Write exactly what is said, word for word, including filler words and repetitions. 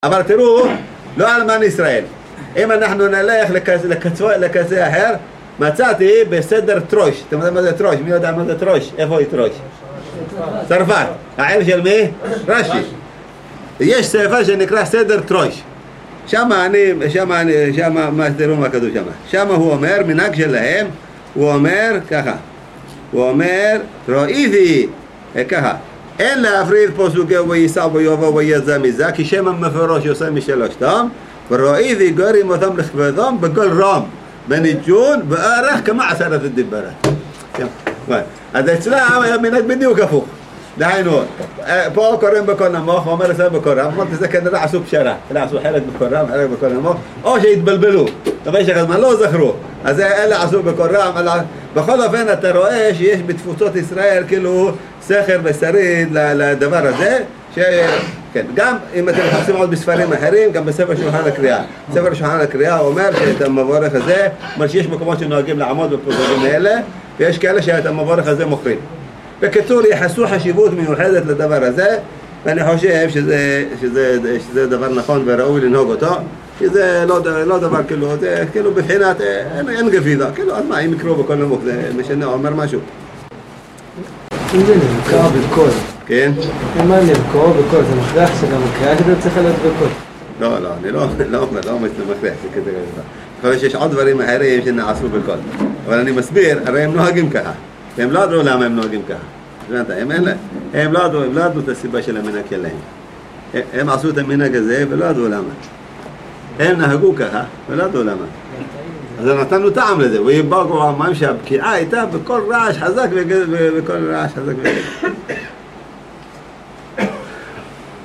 אבל תראו, לא אלמן ישראל. אם אנחנו נלך לקצה אחר, מצאתי בסדר טרוש. אתם יודעים מה זה טרוש? מי יודע מה זה טרוש? איפה היא טרוש? צרפת. העיר של מי? רש"י. יש ספר שנקרא סדר טרוש. שמה אני, שמה אני, שמה, מה, תראו מה כתוב שמה. שמה הוא אומר, מנהג שלהם, הוא אומר ככה. הוא אומר, ראיתי, ככה. אין להפריד פסוקי ויישא ויבוא ויצא מזה, כי שם המפורש יוצא משלושתם, וראיתי גרים אותם לכבודם בכל רם, בניג'ון, בארך כמה עשרת הדיברות. אז אצלם היה מנהג בדיוק הפוך. דהיינו, פה קוראים בקול נמוך, אומר אצלם בקול רם, אמרתי זה כנראה עשו פשרה, עשו חלק בקול רם, חלק בקול נמוך, או שהתבלבלו, במשך הזמן לא זכרו, אז אלה עשו בקול רם, בכל אופן אתה רואה שיש בתפוצות ישראל כאילו סכר ושריד לדבר הזה, כן, גם אם אתם מחפשים עוד בספרים אחרים, גם בספר שולחן הקריאה. ספר שולחן הקריאה אומר שאת המבורך הזה, אומר שיש מקומות שנוהגים לעמוד בפרוזים האלה, ויש כאלה שאת המבורך הזה מוכרים. בקיצור, יחסו חשיבות מיוחדת לדבר הזה, ואני חושב שזה, שזה, שזה דבר נכון וראוי לנהוג אותו, שזה לא, לא דבר כאילו, זה כאילו בבחינת, אין, אין גבידה, כאילו, אז מה, אם יקראו בכל נמוך, זה משנה, אומר משהו. אם זה נבקר בקול, כן? אם מה נבקר בקול, זה מכריח שגם הקריאה כדי צריך להיות בקול. לא, לא, אני לא, לא אומר, לא אומר שזה מכריח, זה כזה כזה. אני חושב שיש עוד דברים אחרים שנעשו בקול, אבל אני מסביר, הרי הם נוהגים ככה, והם לא ידעו למה הם נוהגים ככה. הם, הם לא ידעו, הם לא ידעו את הסיבה של המנהג שלהם. הם, הם עשו את המנהג הזה ולא ידעו למה. הם נהגו ככה ולא ידעו למה. אז נתנו טעם לזה, ויבאגו המים שהבקיעה הייתה בכל רעש חזק ובכל רעש חזק וגדול.